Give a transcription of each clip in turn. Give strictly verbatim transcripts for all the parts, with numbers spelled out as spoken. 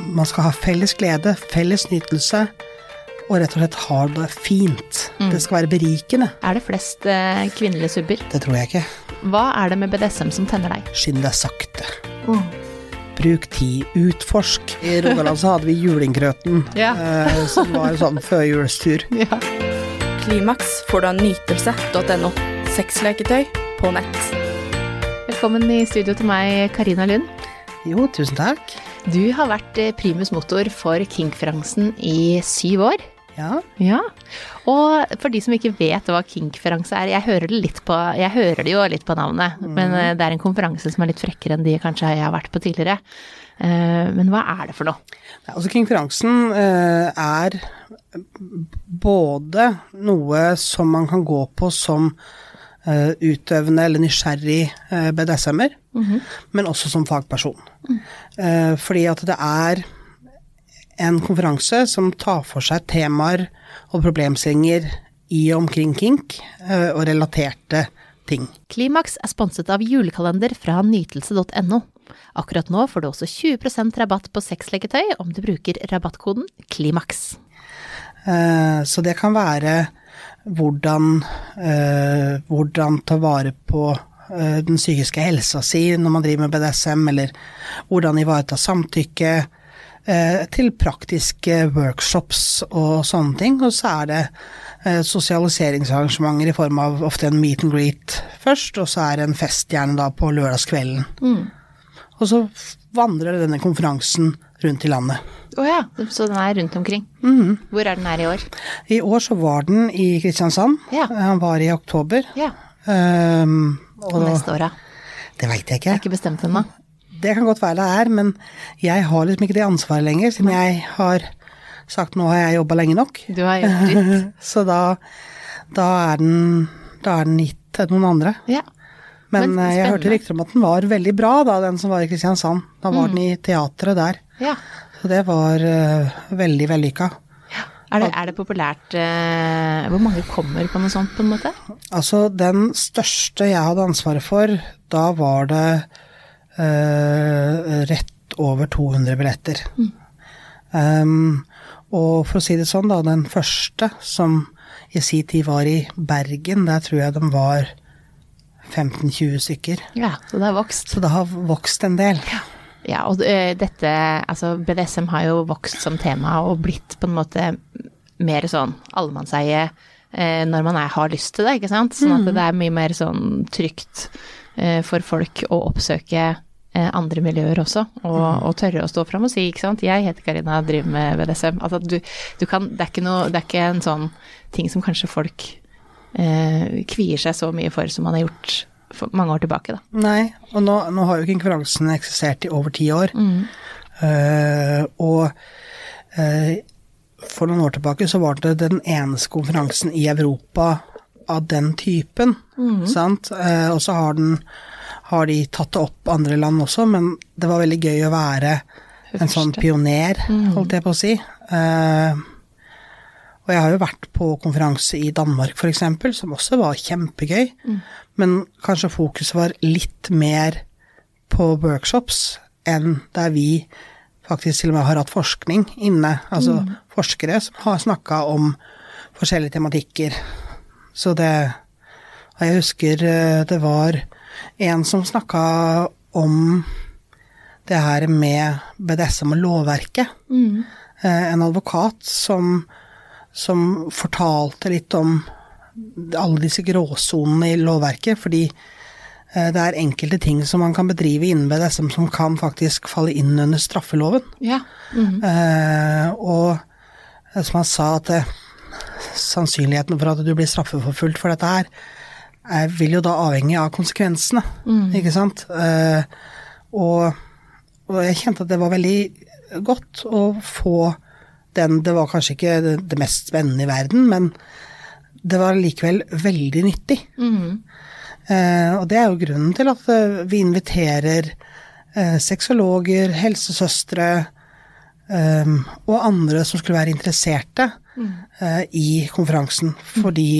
man skal ha felles glede, felles nytelse, og rett og slett ha det fint. Mm. Det skal være berikende. Er det flest eh, kvinnelige subber? Det tror jeg ikke. Hva er det med B D S M som tenner deg? Skynd deg sakte. Mm. Bruk tid, utforsk. I Rogaland så hadde vi julingkrøten, ja. eh, som var en sånn førjulstur. Ja. Klimaks får du av nytelse punktum no. Sexleketøy på nett. Velkommen i studio til meg, Karina Lund. Jo, tusen takk. Du har vært primus motor for Kinkferansen i syv år. Ja. Ja. Og for de som ikke vet hva Kinkferanse er, jeg hører det litt på, jeg hører det jo litt på navnet, mm. men det er en konferanse som er litt frekkere enn de kanskje jeg har vært på tidligere. Men hva er det for noe? Altså, Kinkferansen er både noe som man kan gå på som utøvende eller nysgjerrig B D S M-er, mm-hmm. men også som fagperson. Mm. Fordi at det er en konferanse som tar for seg temaer og problemstillinger i og omkring kink og relaterte ting. Klimaks er sponset av julekalender fra nytelse punktum no. Akkurat nå får du også tjue prosent rabatt på sexleketøy om du bruker rabattkoden KLIMAKS. Så det kan være hvordan, eh, hvordan ta vare på eh, den psykiske helsa si når man driver med B D S M, eller hvordan ivareta samtykke, eh, til praktiske workshops og sånne ting. Og så er det eh, sosialiseringsarrangementer i form av ofte en meet and greet først, og så er det en fest gjerne da på lørdagskvelden. Mm. Og så vandrer denne konferansen rundt i landet. Åja, oh ja, så den er rundt omkring. Mm. Hvor er den her i år? I år så var den i Kristiansand. Ja. Han var i oktober. Ja. Um, og, og neste år da? Det vet jeg ikke. Det er ikke bestemt ennå. Det kan godt være det er, men jeg har liksom ikke det ansvaret lenger, siden jeg har sagt nå har jeg jobbet lenge nok. Du har jobbet litt. Så da, da, er den, da er den gitt til noen andre. Ja. Men, men jeg hørte rykter om at den var veldig bra da, den som var i Kristiansand. Da var mm. den i teatret der. Ja. Så det var uh, veldig vellykket. Ja. Er, det, er det populært? Uh, hvor mange kommer på noe sånt på en måte? Altså, den største jeg hadde ansvaret for, da var det uh, rett over to hundre billetter. Mm. Um, og for å si det sånn da, den første som i sin tid var i Bergen, der tror jeg de var femten til tjue stykker. Ja, så det har vokst. Så det har vokst en del. Ja. Ja, og uh, dette, altså B D S M har jo vokst som tema og blitt på en måte mer sånn allemannseie uh, når man er, har lyst til det, ikke sant? Sånn at mm. det er mye mer sånn trygt uh, for folk å oppsøke uh, andre miljøer også, og, mm. og tørre å stå frem og si, ikke sant? Jeg heter Karina, driver med B D S M. Altså du, du kan, det er ikke noe, det er ikke en sånn ting som kanskje folk uh, kvier seg så mye for som man har gjort for mange år tilbake da. Nei, og nå, nå har jo ikke konferansen eksistert i over ti år. Mm. Uh, og uh, for noen år tilbake så var det den eneste konferansen i Europa av den typen, mm. sant? Uh, og så har, den, har de tatt det opp andre land også, men det var veldig gøy å være en sånn pioner, mm. holdt jeg på å si. Uh, Og jeg har jo vært på konferanse i Danmark for eksempel, som også var kjempegøy, mm. men kanskje fokuset var litt mer på workshops enn der vi faktisk til og med har hatt forskning inne, altså mm. forskere som har snakket om forskjellige tematikker. Så det, og jeg husker det var en som snakket om det her med B D S M og lovverket. Mm. En advokat som som fortalte litt om alle disse gråsonene i lovverket, fordi eh, det er enkelte ting som man kan bedrive innen B D S M som kan faktisk falle inn under straffeloven. Ja. Mm-hmm. Eh, og som han sa at det, sannsynligheten for at du blir straffeforfulgt for dette her, er, vil jo da avhenge av konsekvensene, mm. ikke sant? Eh, og, og jeg kjente at det var veldig godt å få den, det var kanskje ikke det, det mest spennende i verden, men det var likevel veldig nyttig. Mm. Eh, og det er jo grunnen til at eh, vi inviterer eh, sexologer, helsesøstre eh, og andre som skulle være interesserte mm. eh, i konferansen, fordi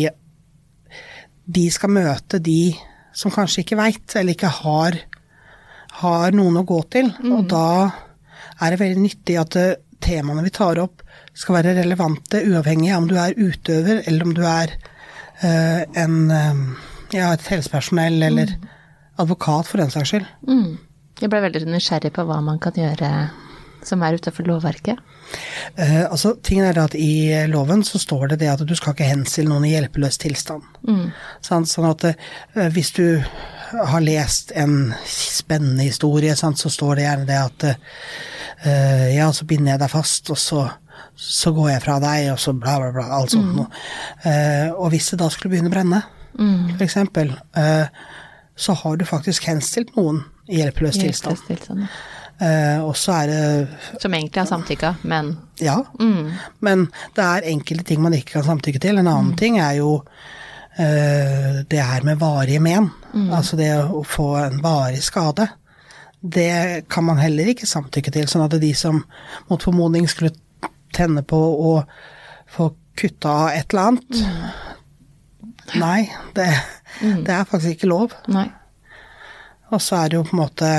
de skal møte de som kanskje ikke vet, eller ikke har, har noen å gå til, mm. og da er det veldig nyttig at uh, temaene vi tar opp skal være relevante, uavhengig av om du er utøver, eller om du er uh, en, um, ja, et helsepersonell, eller mm. advokat for den saks skyld. Mm. Jeg ble veldig nysgjerrig på hva man kan gjøre som er utenfor lovverket. Uh, altså, tingen er at i loven så står det det at du skal ikke henstille noen i hjelpeløs tilstand. Mm. Sånn, sånn at uh, hvis du har lest en spennende historie, sant, så står det gjerne det at uh, ja, så binder jeg deg fast, og så, så går jeg fra deg, og så bla bla bla, alt sånt mm. noe. Uh, og hvis det da skulle begynne å brenne, mm. for eksempel, uh, så har du faktisk henstilt noen i hjelpeløs tilstand. Hjelpeløs tilstand, ja. Uh, og så er det som egentlig har samtykka, men ja, mm. men det er enkelte ting man ikke kan samtykke til. En annen mm. ting er jo uh, det her med varige men, mm. altså det å få en varig skade, det kan man heller ikke samtykke til, sånn at de som mot formodning skulle tenne på å få kutta av et eller annet, mm. nei, det, mm. det er faktisk ikke lov. Nei. Og så er det jo på en måte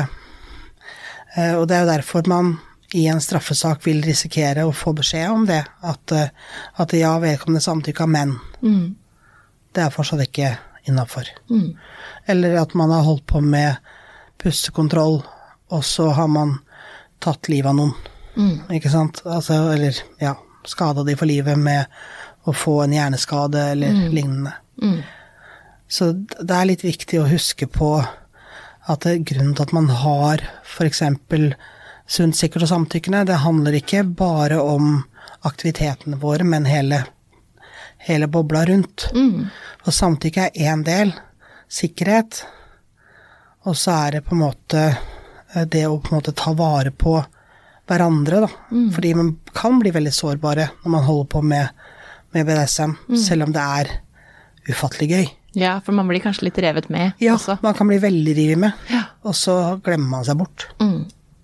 og det er jo derfor man i en straffesak vil risikere å få beskjed om det, at, at ja, vedkommende samtykke, men mm. det er fortsatt ikke innenfor. Mm. Eller at man har holdt på med pustekontroll, og så har man tatt livet av noen, mm. ikke sant? Altså, eller ja, skadet de for livet med å få en hjerneskade eller mm. lignende. Mm. Så det er litt viktig å huske på at det, grunnen til at man har for eksempel sunt, sikkert og samtykkende, det handler ikke bare om aktivitetene våre, men hele, hele bobla rundt. Mm. Og samtykke er en del, sikkerhet, og så er det på en måte det å på en måte ta vare på hverandre, da. Mm. Fordi man kan bli veldig sårbare når man holder på med, med B D S M, mm. selv om det er ufattelig gøy. Ja, for man blir kanskje litt revet med ja, også. Man kan bli veldig rivet med, ja. Og så glemmer man seg bort. Mm.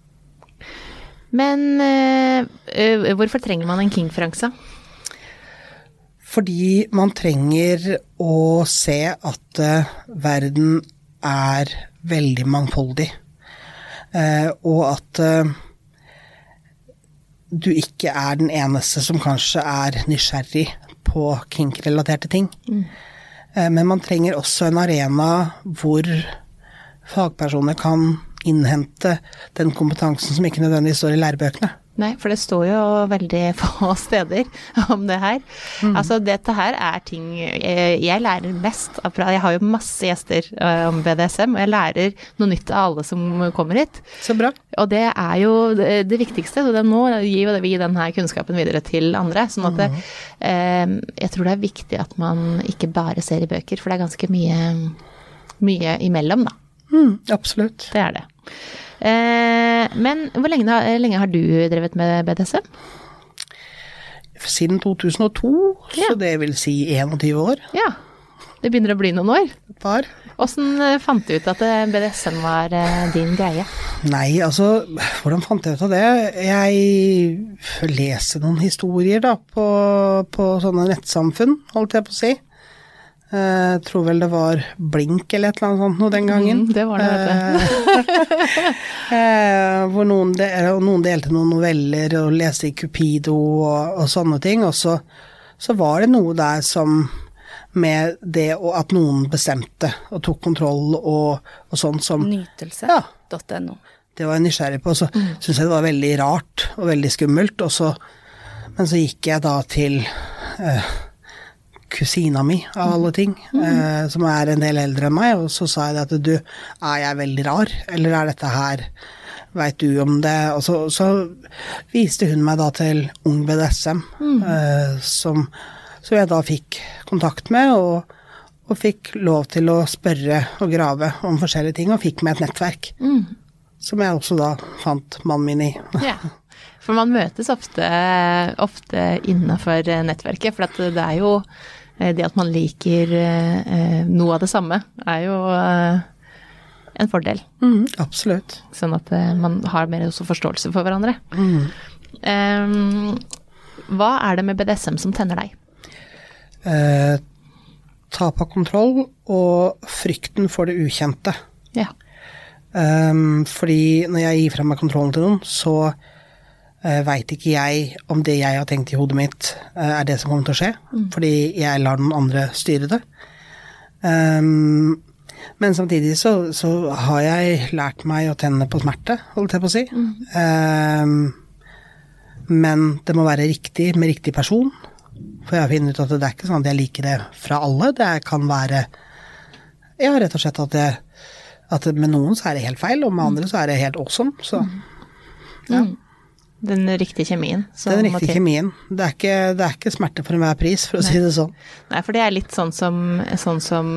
Men øh, hvorfor trenger man en konferanse? Fordi man trenger å se at uh, verden er veldig mangfoldig, uh, og at uh, du ikke er den eneste som kanskje er nysgjerrig på kink-relaterte ting. Mm. Men man trenger også en arena hvor fagpersoner kan innhente den kompetansen som ikke nødvendigvis står i lærebøkene. Nei, for det står jo veldig få steder om det her. Mm. Altså, dette her er ting jeg, jeg lærer mest av. Jeg har jo masse gjester om B D S M, og jeg lærer noe nytt av alle som kommer hit. Så bra. Og det er jo det, det viktigste, og det, nå gir vi denne kunnskapen videre til andre, sånn at det, eh, jeg tror det er viktig at man ikke bare ser i bøker, for det er ganske mye, mye imellom, da. Mm, absolutt. Det er det. Eh, men hvor lenge, lenge har du drevet med B D S M? Siden to tusen og to, ja. Så det vil si einogtyve år. Ja, det begynner å bli noen år. Et par. Hvordan fant du ut at B D S M var din greie? Nei, altså, hvordan fant jeg ut av det? Jeg leste noen historier da, på, på sånne nettsamfunn, holdt jeg på å si. Jeg tror vel det var Blink eller et eller annet sånt noe den gangen. Mm, det var det, vet du. Hvor noen, del, noen delte noen noveller og leste i Cupido og, og sånne ting, og så, så var det noe der som med det at noen bestemte og tok kontroll og, og sånn som Nytelse punktum no. Ja, det var jeg nysgjerrig på, og så mm. synes jeg det var veldig rart og veldig skummelt, og så, men så gikk jeg da til uh, kusina mi, av alle ting, mm. eh, som er en del eldre enn meg, og så sa jeg at du, er jeg veldig rar, eller er dette her, vet du om det? Og så, så viste hun meg da til Ung B D S M, mm. eh, som, som jeg da fikk kontakt med, og, og fikk lov til å spørre og grave om forskjellige ting, og fikk med et nettverk, mm. som jeg også da fant mannen min i. Ja. For man møtes ofte, ofte innenfor nettverket, for at det er jo det at man liker noe av det samme, er jo en fordel. Mm, absolutt. Sånn at man har mer også forståelse for hverandre. Mm. Um, hva er det med B D S M som tenner deg? Eh, tap av kontroll og frykten for det ukjente. Ja. Um, fordi når jeg gir frem meg kontrollen til noen, så uh, vet ikke jeg om det jeg har tenkt i hodet mitt uh, er det som kommer til å skje, mm. fordi jeg lar den andre styre det. Um, men samtidig så, så har jeg lært meg å tenne på smerte, holdt jeg på å si. Mm. Um, men det må være riktig med riktig person, for jeg har funnet ut at det er ikke sånn at jeg liker det fra alle, det kan være, ja, rett og slett at, det, at med noen så er det helt feil, og med andre så er det helt awesome, så, ja. Mm. Den riktige kjemien. Den riktige kjemien. Det er, ikke, det er ikke smerte for enhver pris, for å Nei. Si det sånn. Nei, for det er litt sånn som, sånn som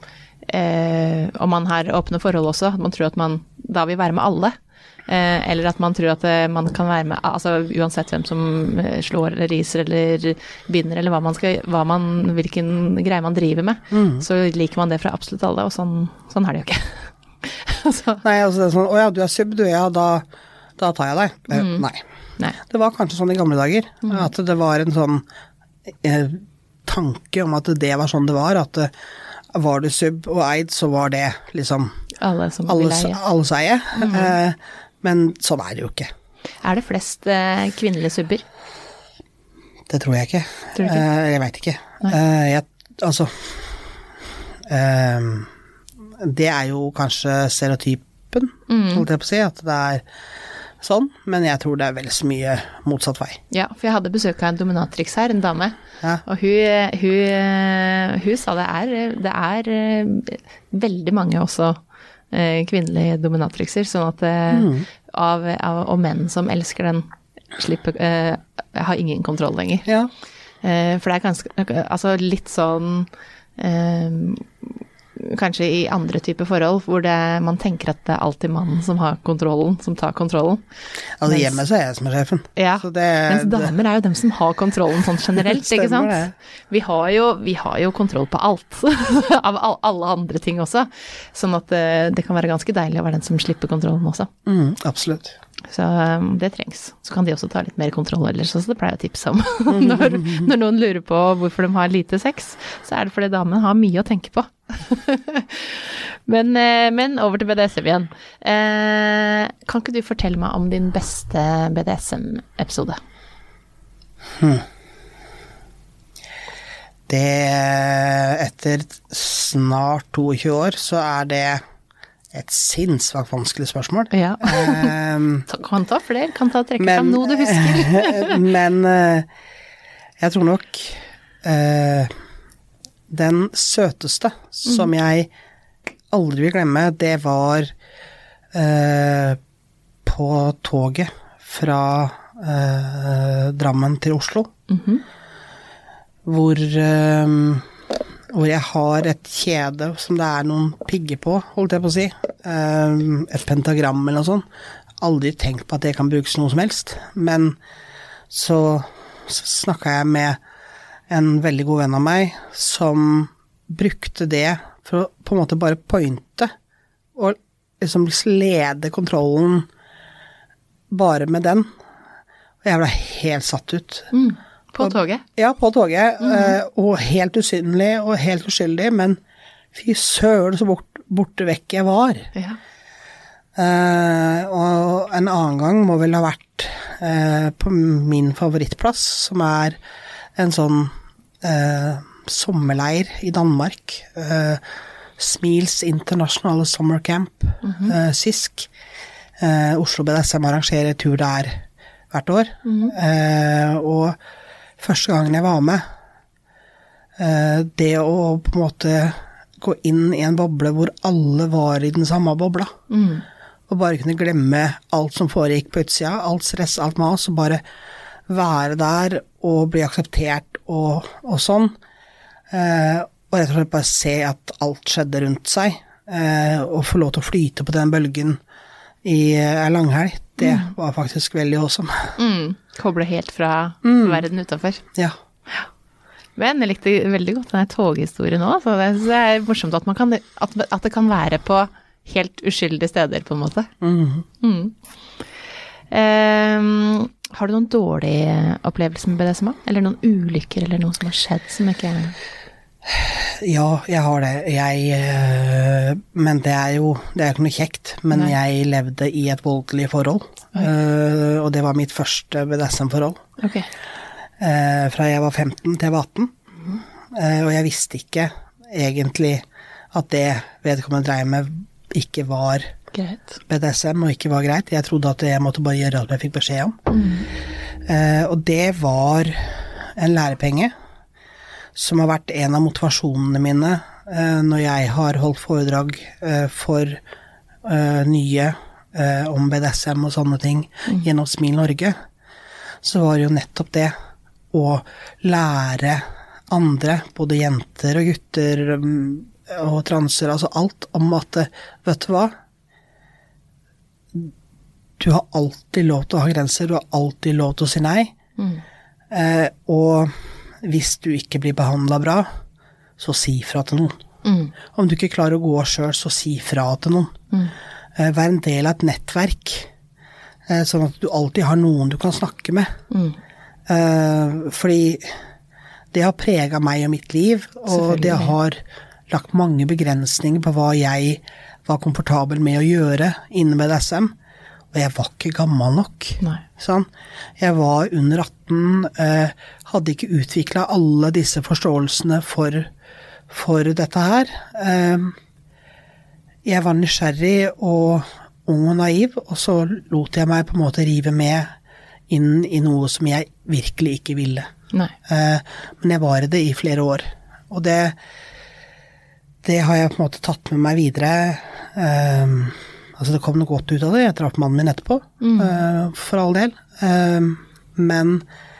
eh, om man har åpne forhold også, at man tror at man da vil være med alle. Eh, eller at man tror at man kan være med, altså uansett hvem som slår eller riser eller binder, eller hva man skal, hva man, hvilken greie man driver med, mm. så liker man det fra absolutt alle, og sånn, sånn er det jo ikke. så. Nei, altså det er sånn, åja, du er sub, du, ja, da, da tar jeg deg. Mm. Nei. Nei. Det var kanskje sånn i gamle dager, mm. at det var en sånn eh, tanke om at det var sånn det var, at eh, var du sub og eid, så var det liksom alle som alle, vil eie. Alles eie. Mm. Eh, Men sånn er det jo ikke. Er det flest eh, kvinnelige subber? Det tror jeg ikke. Tror du ikke? Eh, jeg vet ikke. Eh, jeg, altså, eh, det er jo kanskje stereotypen, mm. holdt jeg på å si, at det er sånn, men jeg tror det er vel så mye motsatt vei. Ja, for jeg hadde besøk av en dominatrix her, en dame, ja. og hun, hun, hun sa det er, det er veldig mange også kvinnelige dominatrixer, sånn at mm. av, av, og menn som elsker den slipper, uh, har ingen kontroll lenger. Ja. Uh, for det er ganske, altså litt sånn uh, kanskje i andre typer forhold, hvor det, man tenker at det er alltid mannen som har kontrollen, som tar kontrollen. Altså mens, hjemme så er jeg som er sjefen. Ja, så det, mens damer det, er jo dem som har kontrollen sånn generelt, ikke sant? Det. Vi har, jo, vi har jo kontroll på alt, av alle andre ting også, sånn at det, det kan være ganske deilig å være den som slipper kontrollen også. Mm, absolutt. Så um, det trengs. Så kan de også ta litt mer kontroll ellers, så det pleier jeg å tipse om. når, når noen lurer på hvorfor de har lite sex, så er det fordi damen har mye å tenke på. men, eh, men over til B D S M igjen. Eh, kan ikke du fortelle meg om din beste B D S M-episode? Hmm. Det, etter snart tjueto år, så er det et sinnssvakt vanskelig spørsmål. Ja. um, kan ta flere, kan ta trekke fram noe du husker. men uh, jeg tror nok uh, den søteste mm. som jeg aldri vil glemme, det var uh, på toget fra uh, Drammen til Oslo, mm-hmm. hvor uh, hvor jeg har et kjede som det er noen pigger på, holdt jeg på å si. Um, et pentagram eller noe sånt. Aldri tenkt på at det kan brukes noe som helst. Men så, så snakket jeg med en veldig god venn av meg som brukte det for å på en måte bare pointe og liksom lede kontrollen bare med den. Og jeg ble helt satt ut. Mm. På toget? Ja, på toget, mm. og helt usynlig og helt uskyldig, men fy søren så bort, borte vekk jeg var. Ja. Uh, og en annen gang må vel ha vært uh, på min favorittplass, som er en sånn uh, sommerleir i Danmark, uh, Smils Internationale Summer Camp, mm-hmm. uh, S I S K. Uh, Oslo B D S M arrangerer tur der hvert år, mm-hmm. uh, og første gangen jeg var med, det å på en måte gå inn i en boble hvor alle var i den samme bobla, mm. og bare kunne glemme alt som foregikk på utsida, alt stress, alt mas, og bare være der og bli akseptert og, og sånn, og rett og slett bare se at alt skjedde rundt seg, og få lov til å flyte på den bølgen i en langhelg, det mm. var faktisk veldig awesome. Mm. Koble helt fra mm. verden utenfor. Ja. Men jeg likte veldig godt denne toghistorien nå, så det er morsomt at, man kan, at, at det kan være på helt uskyldige steder, på en måte. Mm. Mm. Um, har du noen dårlige opplevelser med B D S M? Eller noen ulykker, eller noe som har skjedd som ikke Ja, jeg har det. Jeg, øh, men det er jo det er ikke noe kjekt. Men Nei. Jeg levde i et voldelig forhold. Uh, og det var mitt første B D S M-forhold. Okay. Uh, fra jeg var femten til jeg var atten. Mm. Uh, og jeg visste ikke egentlig at det vedkommende dreier med ikke var greit. B D S M og ikke var greit. Jeg trodde at jeg måtte bare gjøre alt jeg fikk beskjed om. Mm. Uh, og det var en lærepenge som har vært en av motivasjonene mine uh, når jeg har holdt foredrag uh, for uh, nye uh, om B D S M og sånne ting mm. gjennom Smil Norge, så var det jo nettopp det å lære andre, både jenter og gutter um, og transer, altså alt om at, vet du hva? Du har alltid lov til å ha grenser, du har alltid lov til å si nei. Mm. Uh, og hvis du ikke blir behandlet bra, så si fra til noen. Mm. Om du ikke klarer å gå selv, så si fra til noen. Mm. Uh, vær en del av et nettverk, uh, sånn at du alltid har noen du kan snakke med. Mm. Uh, fordi det har preget meg og mitt liv, og det har lagt mange begrensninger på hva jeg var komfortabel med å gjøre innen B D S M. Og jeg var ikke gammel nok. Nei. Sånn. Jeg var under atten, eh, hadde ikke utviklet alle disse forståelsene for, for dette her. Eh, jeg var nysgjerrig og ung og naiv, og så lot jeg meg på en måte rive med inn i noe som jeg virkelig ikke ville. Nei. Eh, men jeg var det i flere år. Og det, det har jeg på en måte tatt med meg videre. Eh, Altså det kom noe godt ut av det, jeg traff mannen min etterpå, mm. uh, for all del. Uh, men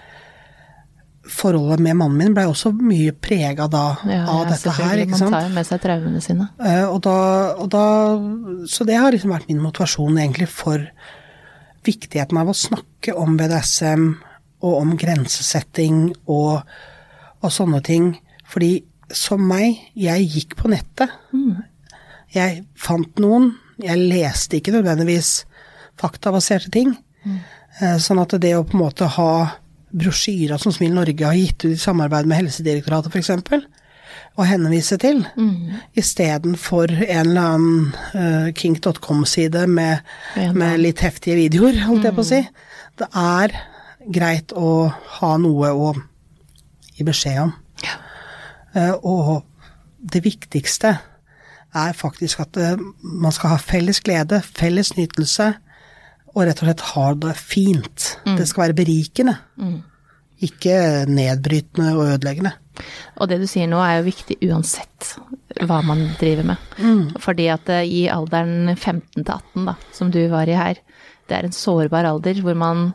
forholdet med mannen min ble også mye preget da, ja, av ja, dette her, ikke sant? Man tar jo med seg traumene sine. Uh, og da, og da, så det har liksom vært min motivasjon egentlig for viktigheten av å snakke om B D S M og om grensesetting og, og sånne ting. Fordi som meg, jeg gikk på nettet. Mm. Jeg fant noen, jeg leste ikke nødvendigvis faktabaserte ting. Mm. Sånn at det å på en måte ha brosjyrer som Smil Norge har gitt ut i samarbeid med Helsedirektoratet for eksempel, og henvise til, mm. i stedet for en eller annen uh, kink punktum com-side med, med litt heftige videoer, holdt jeg på å si. Det er greit å ha noe å gi beskjed om. Ja. Uh, og det viktigste er faktisk at uh, man skal ha felles glede, felles nytelse, og rett og slett ha det fint. Mm. Det skal være berikende. Mm. Ikke nedbrytende og ødeleggende. Og det du sier nå er jo viktig uansett hva man driver med. Mm. Fordi at uh, i alderen femten til atten da, som du var i her, det er en sårbar alder hvor man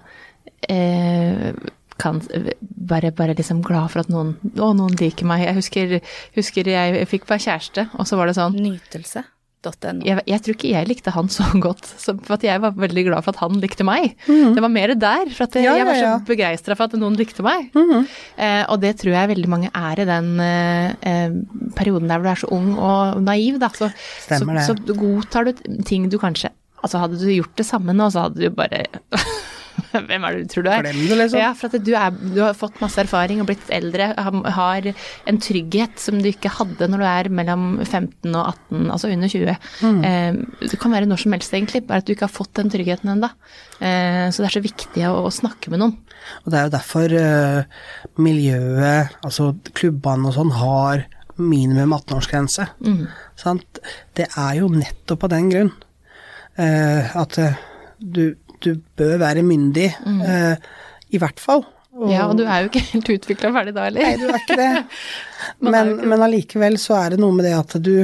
eh, kan være bare liksom glad for at noen, å, noen liker meg. Jeg husker, husker jeg fikk bare kjæreste, og så var det sånn Nytelse punktum no. Jeg, jeg tror ikke jeg likte han så godt, så for at jeg var veldig glad for at han likte meg. Mm. Det var mer der, for at ja, jeg var så ja, ja. begeistret for at noen likte meg. Mm. Eh, og det tror jeg veldig mange er i den eh, perioden der hvor du er så ung og naiv, da. Så, så, så godtar du ting du kanskje, altså hadde du gjort det samme nå, så hadde du bare... Hvem er det du tror du er? Glem det, liksom. Ja, for at du, er, du har fått masse erfaring og blitt eldre, har en trygghet som du ikke hadde når du er mellom femten og atten, altså under tjue. Mm. Eh, det kan være når som helst egentlig, bare at du ikke har fått den tryggheten enda. Eh, så det er så viktig å, å snakke med noen. Og det er jo derfor uh, miljøet, altså klubbene og sånn, har minimum atten-årsgrense. Mm. Sant? Det er jo nettopp av den grunn uh, at uh, du du bør være myndig, mm. uh, i hvert fall. Og, ja, og du er jo ikke helt utviklet og ferdig da, eller? Nei, du er ikke det. men, ikke men allikevel så er det noe med det at du,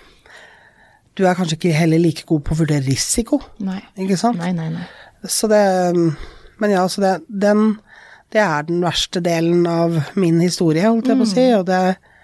du er kanskje ikke heller like god på å vurdere risiko. Nei. Ikke sant? Nei, nei, nei. Så det, men ja, så det, den, det er den verste delen av min historie, holdt jeg på å si, og det,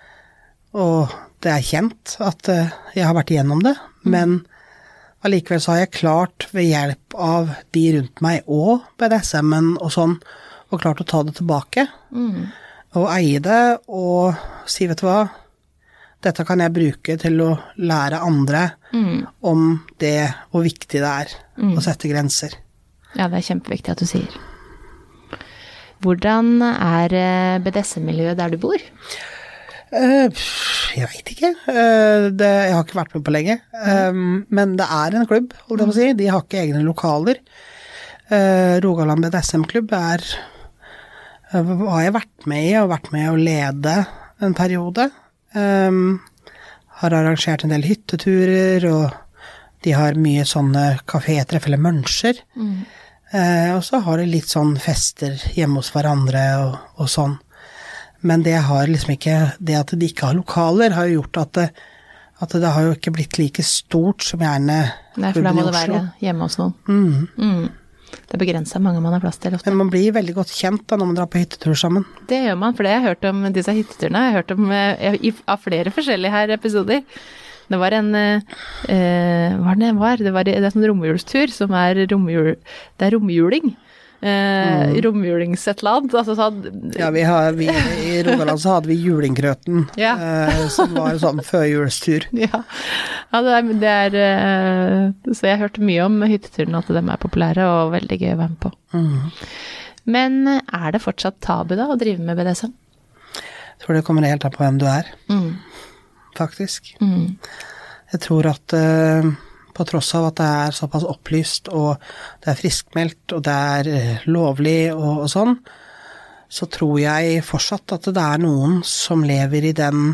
og det er kjent at uh, jeg har vært igjennom det, mm. men allikevel så har jeg klart ved hjelp av de rundt meg og B D S M-en og sånn, og klart å ta det tilbake, mm. og eie det, og si, vet du hva, dette kan jeg bruke til å lære andre mm. om det, hvor viktig det er mm. å sette grenser. Ja, det er kjempeviktig at du sier. Hvordan er B D S M-miljøet der du bor? Uh, jeg vet ikke. Uh, det, jeg har ikke vært med på lenge. Um, men det er en klubb, holdt jeg på å si. De har ikke egne lokaler. Uh, Rogaland B D S M-klubb er uh, har jeg vært med i, og vært med å lede en periode. Um, har arrangert en del hytteturer, og de har mye sånne kafétreff eller mønsjer. Mm. Uh, og så har de litt sånn fester hjemme hos hverandre og, og sånn. Men det har liksom ikke, det at de ikke har lokaler, har jo gjort at det, at det har jo ikke blitt like stort som gjerne Nei, for da må det være hjemme hos noen. Mm. Mm. Det begrenser mange man har plass til ofte. Men man blir veldig godt kjent da når man drar på hyttetur sammen. Det gjør man, for det har jeg hørt om disse hytteturene. Jeg har hørt om i, av flere forskjellige her episoder. Det var en, eh, hva det var? Det var det er en sånn romjulstur som er romjul, det er romjuling. Eh, mm. Romjulingsetland altså sånn, ja, vi har, vi, i Rogaland så hadde vi julinggrøten ja. eh, som var en sånn førjulstur ja, ja det er, det er eh, så jeg hørte mye om hytteturene at de er populære og veldig gøy å være med på mm. Men er det fortsatt tabu da å drive med B D S M? Jeg tror det kommer helt an på hvem du er mm. faktisk mm. jeg tror at eh, på tross av at det er såpass opplyst, og det er friskmeldt, og det er lovlig og, og sånn, så tror jeg fortsatt at det er noen som lever i den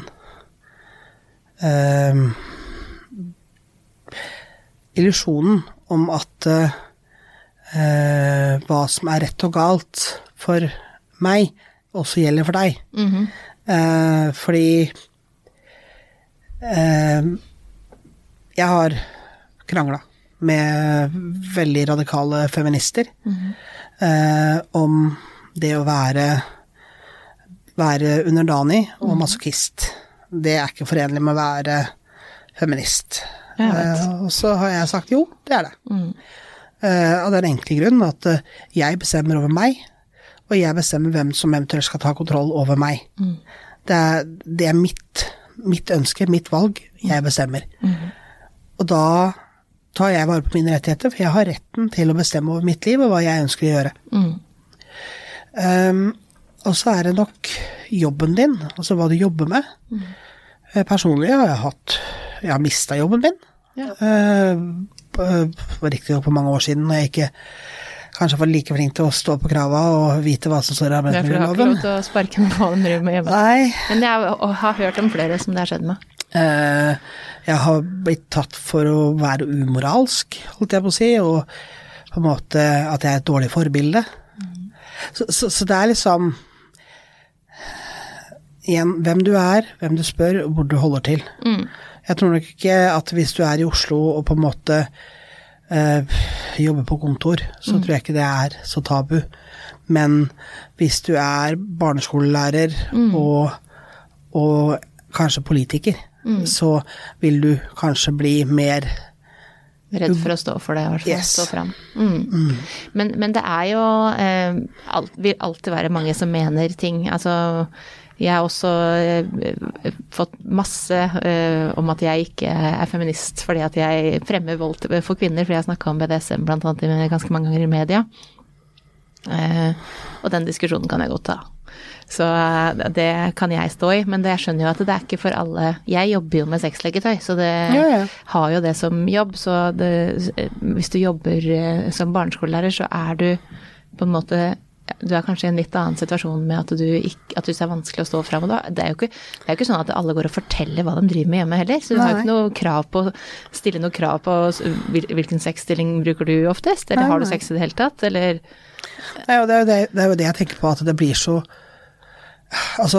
uh, illusjonen om at uh, hva som er rett og galt for meg, også gjelder for deg. Mm-hmm. Uh, fordi uh, jeg har krangla med veldig radikale feminister mm-hmm. eh, om det å være være underdanig og masochist. Det er ikke forenlig med å være feminist. Eh, og så har jeg sagt jo, det er det. Mm. Eh, av den enkle grunn at eh, jeg bestemmer over meg, og jeg bestemmer hvem som eventuelt skal ta kontroll over meg. Mm. Det er, det er mitt, mitt ønske, mitt valg, jeg bestemmer. Mm. Og da tar jeg vare på mine rettigheter, for jeg har retten til å bestemme over mitt liv og hva jeg ønsker å gjøre. Mm. Um, og så er det nok jobben din, altså hva du jobber med. Mm. Personlig har jeg hatt, jeg har mistet jobben min. Ja. Uh, var riktig nok på mange år siden, når jeg ikke kanskje var like flink til å stå på krava og vite hva som står i arbeidsmiljøloven. Ja, for du har ikke lov til å sparke noe på dem med hjemme. Nei. Men jeg har hørt om flere som det har skjedd med. Uh, jeg har blitt tatt for å være umoralsk, holdt jeg på å si, og på en måte at jeg er et dårlig forbilde. Mm. Så, så, så det er liksom igjen, hvem du er, hvem du spør, og hvor du holder til. Mm. Jeg tror nok ikke at hvis du er i Oslo og på en måte uh, jobber på kontor, så mm. tror jeg ikke det er så tabu. Men hvis du er barneskolelærer mm. og, og kanskje politiker, Mm. så vil du kanskje bli mer redd for å stå for det, i hvert fall, yes. stå frem. Mm. Mm. Men, men det er jo eh, alt, vil alltid være mange som mener ting. Altså, jeg har også eh, fått masse eh, om at jeg ikke er feminist fordi at jeg fremmer vold for kvinner, fordi jeg snakket om B D S M blant annet ganske mange ganger i media. Eh, og den diskusjonen kan jeg godt ta. Så det kan jeg stå i, men det jeg skjønner jo at det er ikke for alle. Jeg jobber jo med sexleketøy, så det ja, ja. har jo det som jobb. Så det, hvis du jobber som barneskolelærer, så er du på en måte, du er kanskje i en litt annen situasjon med at du ikke, at du synes det er vanskelig å stå frem. Og da, det er jo ikke, det er jo ikke sånn at alle går og forteller hva de driver med hjemme heller. Så du Nei. har jo ikke noe krav på, stille noe krav på hvilken sexstilling bruker du oftest, eller Nei. har du sex i det hele tatt, eller... Nei, og det er jo det, det er jo det jeg tenker på, at det blir så altså,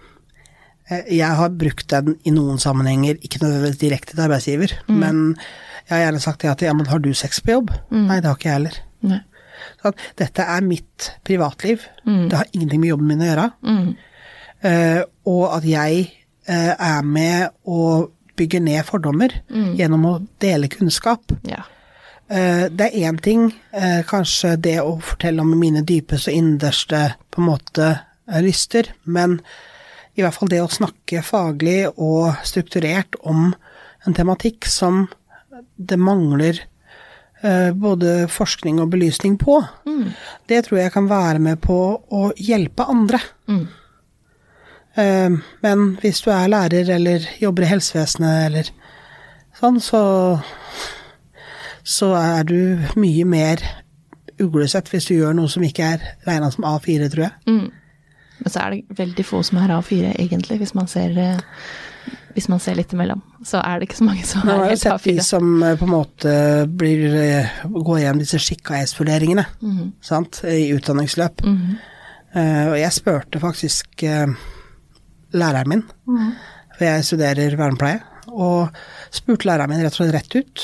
jeg har brukt den i noen sammenhenger, ikke nødvendigvis direkte til arbeidsgiver, mm. men jeg har gjerne sagt det at, ja, men har du sex på jobb? Mm. Nei, det har ikke jeg heller. Nei. Så at dette er mitt privatliv, mm. det har ingenting med jobben min å gjøre, mm. uh, og at jeg uh, er med å bygge ned fordommer mm. gjennom å dele kunnskap. Ja. Uh, det er en ting, uh, kanskje det å fortelle om mine dypeste og innerste på en måte lyster, men i hvert fall det å snakke faglig og strukturert om en tematikk som det mangler uh, både forskning og belysning på, mm. det tror jeg kan være med på å hjelpe andre. Mm. Eh, men hvis du er lærer eller jobber i helsevesenet eller sånn, så, så er du mye mer uglesett hvis du gjør noe som ikke er regnet som A fire, tror jeg. Mm. Men så er det veldig få som er A fire, egentlig, hvis man ser, hvis man ser litt imellom. Så er det ikke så mange som er helt A fire. Jeg har sett de som på en måte blir, går gjennom disse skikkahetsvurderingene, mm. sant, i utdanningsløp. Mm. Uh, og jeg spurte faktisk uh, læreren min, mm. for jeg studerer vernepleie, og spurte læreren min rett og slett rett ut.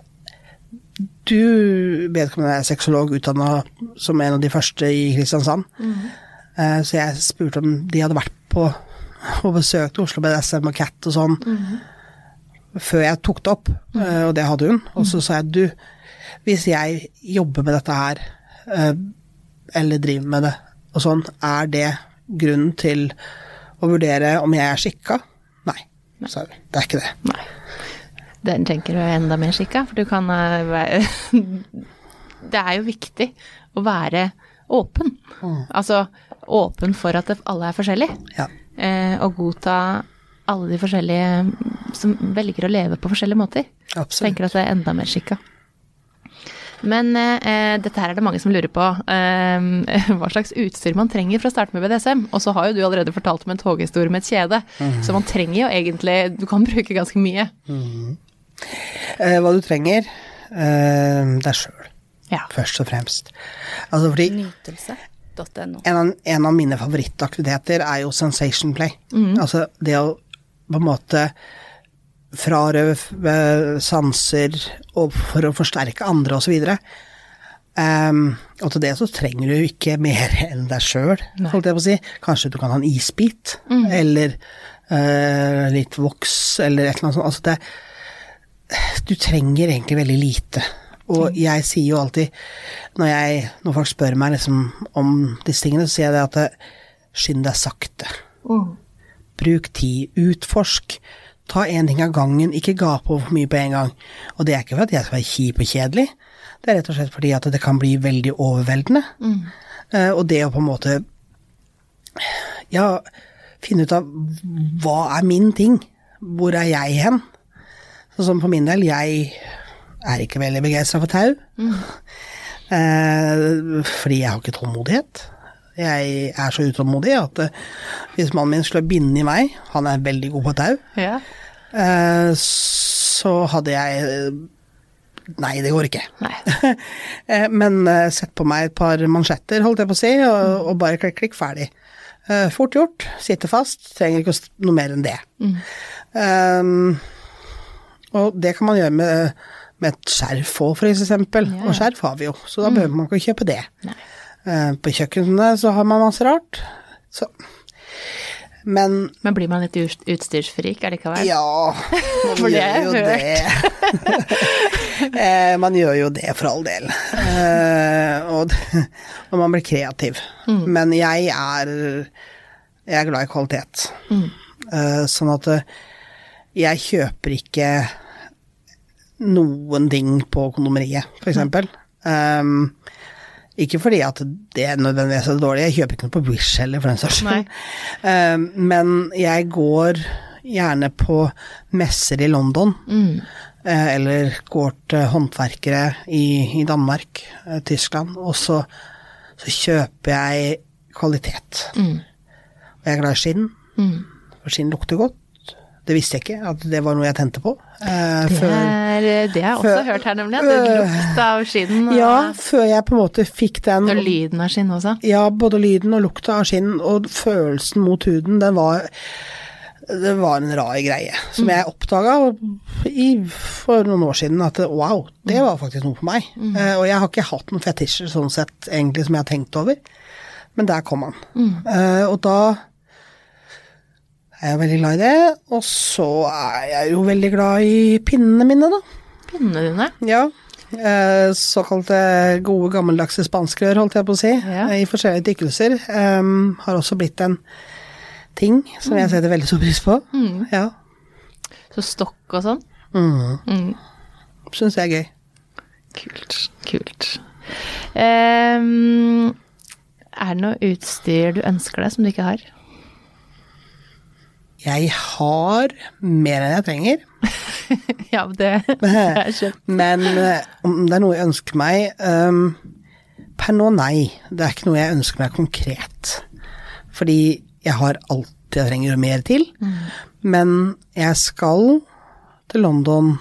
Du vedkommende er seksolog utdannet som en av de første i Kristiansand, mm. uh, så jeg spurte om de hadde vært på og besøkt Oslo B D S M og C A T og sånn, mm. før jeg tok det opp, mm. uh, og det hadde hun. Og så sa jeg, du, hvis jeg jobber med dette her, uh, eller driver med det, og sånn, er det grunnen til å vurdere om jeg er skikket? Nei, så det er ikke det. Nei. Den tenker du er enda mer skikket, for du kan være... Det er jo viktig å være åpen. Mm. Altså, åpen for at alle er forskjellige. Ja. Eh, og godta alle de forskjellige som velger å leve på forskjellige måter. Absolutt. Tenker at det er enda mer skikket. Men eh, dette her er det mange som lurer på eh, hva slags utstyr man trenger for å starte med B D S M. Og så har jo du allerede fortalt om en toghistorie med et kjede, mm. så man trenger jo egentlig, du kan bruke ganske mye. Mm. Eh, hva du trenger, eh, deg selv, ja. Først og fremst. Altså fordi Nytelse punktum no. en, av, en av mine favorittaktiviteter er jo sensation play. Mm. Altså det å på en måte frarøve sanser og for å forsterke andre og så videre. Um, og til det så trenger du ikke mer enn deg selv, holdt jeg på å si. Kanskje du kan ha en isbit, mm. eller uh, litt voks, eller et eller annet sånt. Altså det, du trenger egentlig veldig lite. Og jeg sier jo alltid, når, jeg, når folk spør meg liksom om disse tingene, så sier jeg det at det, skynd deg sakte. Mm. Bruk tid, utforsk. Ta en ting av gangen, ikke gape over for mye på en gang. Og det er ikke for at jeg skal være kjip og kjedelig. Det er rett og slett fordi at det kan bli veldig overveldende. Mm. Uh, og det å på en måte ja, finne ut av hva er min ting? Hvor er jeg hen? Sånn som for min del, jeg er ikke veldig begeistret for tau. Mm. Uh, fordi jeg har ikke tålmodighet. Jeg er så utålmodig at uh, hvis mannen min skulle binde i meg, han er veldig god på tau, ja. uh, så hadde jeg uh, nei, det går ikke. Nei. uh, men uh, sett på meg et par mansjetter, holdt jeg på å si, og, mm. og bare klikk, klikk, ferdig. Uh, fort gjort, sitte fast, trenger ikke noe mer enn det. Mm. Um, og det kan man gjøre med, med et skjerf også, for eksempel. Ja. Og skjerf har vi jo, så da mm. behøver man ikke kjøpe det. Nei. På kjøkkenene så har man masse rart. Så. Men, Men blir man litt utstyrsfrik, er det ikke vel? Ja, man gjør jo det. Man gjør jo det for all del. Og, og man blir kreativ. Mm. Men jeg er, jeg er glad i kvalitet. Mm. Sånn at jeg kjøper ikke noen ting på kondomeriet, for eksempel. Mm. Um, Ikke fordi at det er nødvendigvis er dårlig, jeg kjøper ikke noe på Wish heller for den saks skyld. Um, men jeg går gjerne på messer i London, mm. uh, eller går til håndverkere i, i Danmark, uh, Tyskland, og så, så kjøper jeg kvalitet. Mm. Og jeg er glad i skinn, mm. for skinn lukter godt. Det visste jeg ikke, at det var noe jeg tente på. Uh, det, er, det har jeg også før, hørt her nemlig, at det lukta av skinn. Og, ja, før jeg på en måte fikk den. Og lyden av skinn også. Ja, både lyden og lukta av skinn, og følelsen mot huden, den var, det var en rar greie. Som mm. jeg oppdaget i, for noen år siden, at wow, det var faktisk noe for meg. Mm. Uh, og jeg har ikke hatt noen fetisjer sånn sett, egentlig, som jeg har tenkt over. Men der kom han. Mm. Uh, og da jeg er veldig glad i det, og så er jeg jo veldig glad i pinnene mine, da. Pinnene dine? Ja, eh, såkalte gode gammeldagse spanskrør, holdt jeg på å si, ja. I forskjellige tykkelser. Um, har også blitt en ting som mm. jeg setter veldig stor pris på. Mm. Ja. Så stokk og sånn? Mm. Mm. Synes jeg er gøy. Kult, kult. Um, er det noe utstyr du ønsker deg som du ikke har? Jeg har mer enn jeg trenger. Ja, det, det er skjønt. Men om det er noe jeg ønsker meg, um, per nå nei. Det er ikke noe jeg ønsker meg konkret. Fordi jeg har alt jeg trenger mer til. Mm. Men jeg skal til London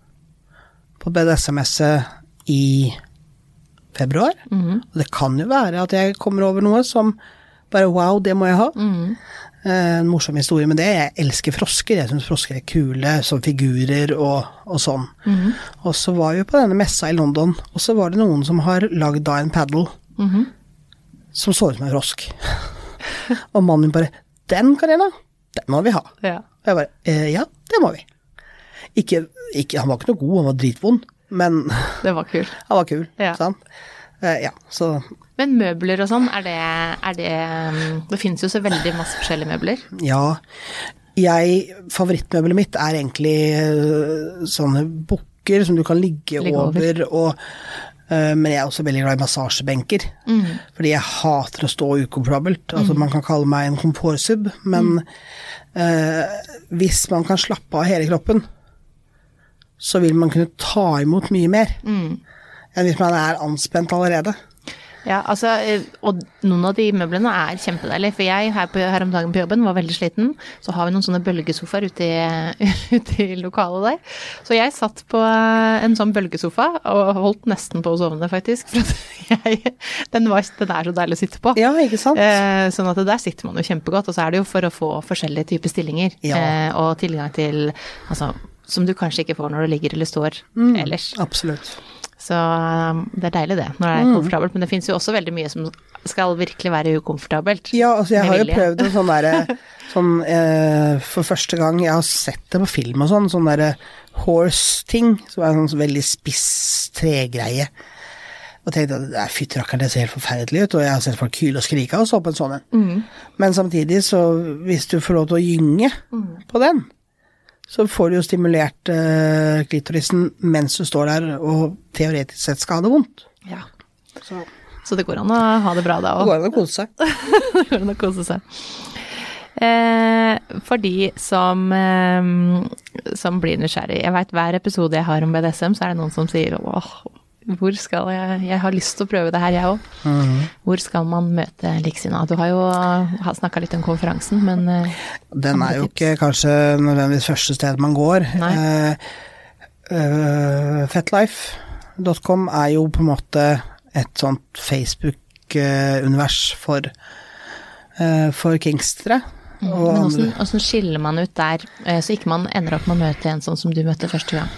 på B D S M-messe i februar. Mm. Og det kan jo være at jeg kommer over noe som bare wow, det må jeg ha. Mm. En morsom historie med det. Jeg elsker frosker. Jeg synes frosker er kule, som figurer og, og sånn. Mm. Og så var vi på denne messa i London, og så var det noen som har lagd da en paddle mm. som så ut som en frosk. Og mannen min bare, den Karina, den må vi ha. Ja. Og jeg bare, eh, ja, det må vi. Ikke, ikke, han var ikke noe god, han var dritvond, men det var kul. Han var kul, ja. Sant? Eh, ja, så... Men møbler og sånn, er det, er det, det finnes jo så veldig masse forskjellige møbler. Ja, jeg, favorittmøbelet mitt er egentlig sånne bukker som du kan ligge, ligge over, over og, uh, men jeg er også veldig glad i massasjebenker, mm. fordi jeg hater å stå ukomfortabelt. Altså mm. man kan kalle meg en komfortsub, men mm. uh, hvis man kan slappe av hele kroppen, så vil man kunne ta imot mye mer, mm. enn hvis man er anspent allerede. Ja, altså, og noen av de møblene er kjempedeilig, for jeg her, på, her om dagen på jobben var veldig sliten, så har vi noen sånne bølgesofaer ute i, ute i lokalet der. Så jeg satt på en sånn bølgesofa og holdt nesten på å sovne faktisk, for at jeg, den, var, den er så deilig å sitte på. Ja, ikke sant? Eh, sånn at der sitter man jo kjempegodt, og så er det jo for å få forskjellige typer stillinger, ja. eh, og tilgang til, altså, som du kanskje ikke får når du ligger eller står mm, ellers. Absolutt. Så det er deilig det, når det er komfortabelt, men det finnes jo også veldig mye som skal virkelig være ukomfortabelt. Ja, altså jeg har jo prøvd en sånn der, sånn, eh, for første gang, jeg har sett det på film og sånn, sånn der horse-ting, som er en sånn veldig spiss tregreie. Og tenkte at det er fytterakkeren, det ser helt forferdelig ut, og jeg har sett folk kyle og skrike og så på en sånn en. Mm. Men samtidig, så hvis du får lov til å gynge mm. på den, så får du jo stimulert uh, klitorisen mens du står der og teoretisk sett skal ha det vondt. Ja. Så. så det går an å ha det bra da også. Det går an å kose seg. det går an å kose seg. Eh, for de som, eh, som blir nysgjerrig, jeg vet hver episode jeg har om B D S M, så er det noen som sier, åh, hvor skal jeg, jeg har lyst til å prøve det her jeg også. Mm-hmm. Hvor skal man møte likesinnede? Du har jo har snakket litt om konferansen, men... Den er jo ikke kanskje nødvendigvis første sted man går. Uh, uh, fetlife dot com er jo på en måte et sånt Facebook-univers for, uh, for kingstere. Mm, men hvordan, hvordan skiller man ut der, så ikke man ender opp med å møte en sånn som du møtte første gang?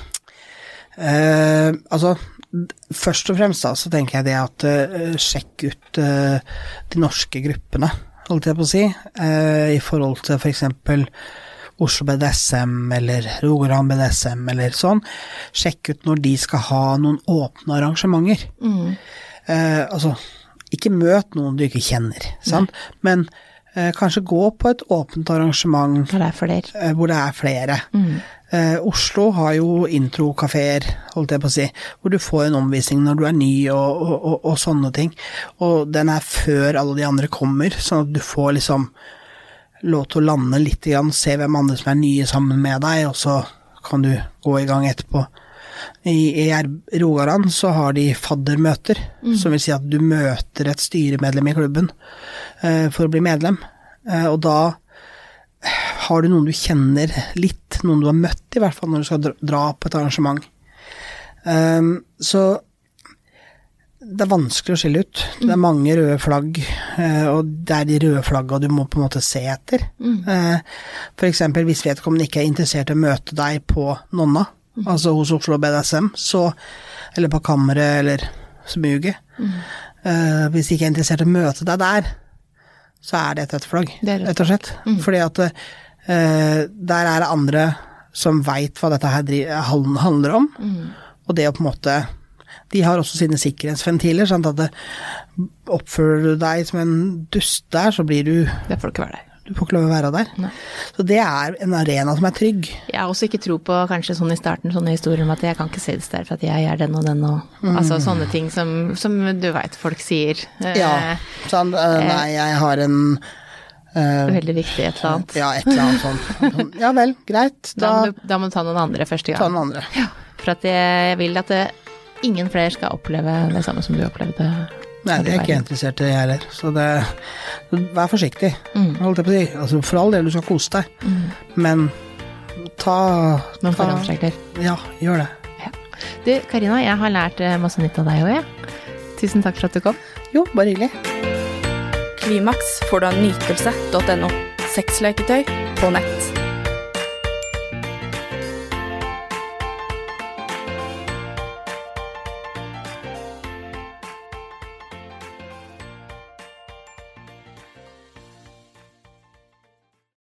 Uh, altså... Først og fremst da, så tenker jeg det at uh, sjekk ut uh, de norske gruppene, holdt jeg på å si, uh, i forhold til for eksempel Oslo B D S M eller Rogaland B D S M eller sånn. Sjekk ut når de skal ha noen åpne arrangementer. Mm. Uh, altså, ikke møt noen du ikke kjenner, sant? Men uh, kanskje gå på et åpent arrangement hvor det er flere. Uh, hvor det er flere. Mm. Uh, Oslo har jo intro-kaféer, holdt jeg på å si, hvor du får en omvisning når du er ny og, og, og, og sånne ting. Og den er før alle de andre kommer, sånn at du får liksom lov til å lande litt igjen, se hvem andre som er nye sammen med deg, og så kan du gå i gang etterpå. I, i Rogaland så har de faddermøter, mm. som vil si at du møter et styremedlem i klubben uh, for å bli medlem, uh, og da har du noen du kjenner litt, noen du har møtt i hvert fall når du skal dra på et arrangement. Um, så det er vanskelig å skille ut. Det er mange røde flagg, uh, og det er de røde flagga du må på en måte se etter. Mm. Uh, for eksempel, hvis vedkommende ikke er interessert i å møte deg på Nonna, mm. altså hos Oslo B D S M, så, eller på kammeret, eller smuget. Mm. Uh, hvis de ikke er interessert i å møte deg der, så er det et flagg, rett og slett. Mm. Fordi at uh, der er det andre som vet hva dette her handler om, mm. og det å på en måte, de har også sine sikkerhetsventiler, sånn at det, oppfører du deg som en dust der, så blir du... Det får du ikke være der. Du får ikke lov å være der. Nei. Så det er en arena som er trygg. Jeg har også ikke tro på kanskje sånn i starten, sånne historier om at jeg kan ikke se det der, for at jeg er den og den og... Mm. Altså sånne ting som, som du vet folk sier. Ja, sånn, uh, nei, jeg har en Uh, Veldig viktig, et eller annet. Ja, et eller annet sånt. Ja vel, greit. Da, da, må du, da må du ta noen andre første gang. Ta noen andre. Ja, for at jeg vil at det, ingen flere skal oppleve det samme som du opplevde. Nei, det er ikke jeg interessert i heller. Så det, vær forsiktig, mm. holdt jeg på å si. Altså, for all del, du skal kose deg. Mm. Men ta... Noen forhåndsregler. Ja, gjør det. Ja. Du, Karina, jeg har lært masse nytt av deg også, ja. Tusen takk for at du kom. Jo, bare hyggelig. Klimaks får du av nytelse punktum no. Sexleketøy på nett.